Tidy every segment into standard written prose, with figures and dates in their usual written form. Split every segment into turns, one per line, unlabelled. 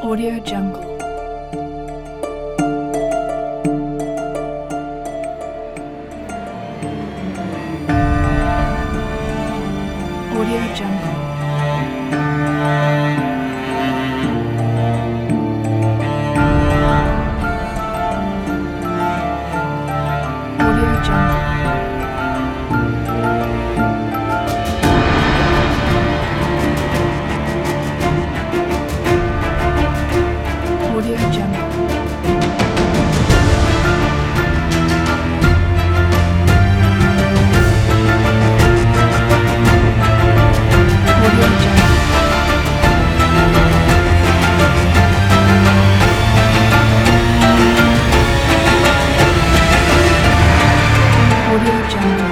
Audio Jungle. Audio Jungle. Audio Jungle. Audio Jungle. Audio Jungle. Audio Jungle.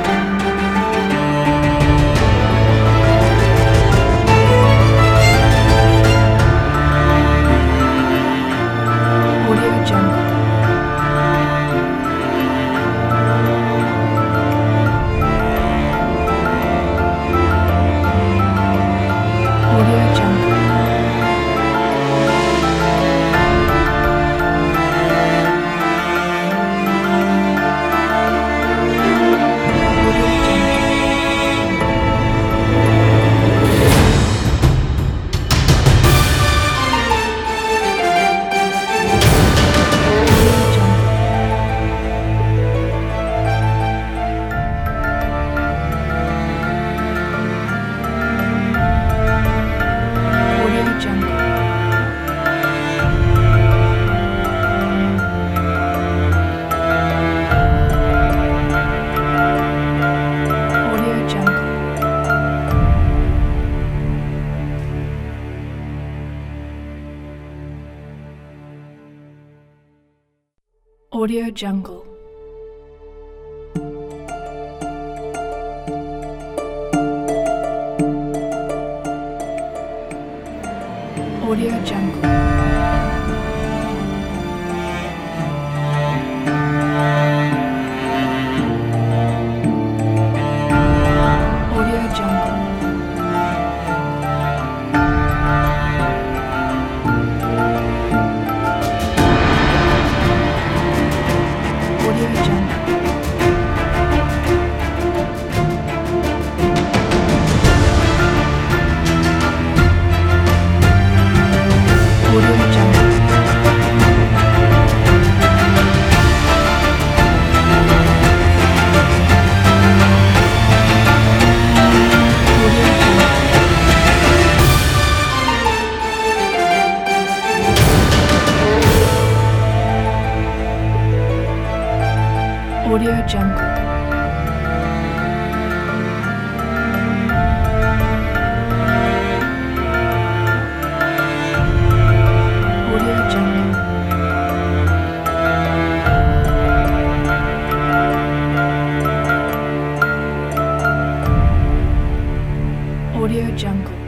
Audio Jungle. Audio Jungle. Audio Jungle. Audio Jungle. Audio Jungle. Audio Jungle. Audio Jungle. Audio Jungle. Audio Jungle. Audio Jungle. Audio Jungle. Audio Jungle.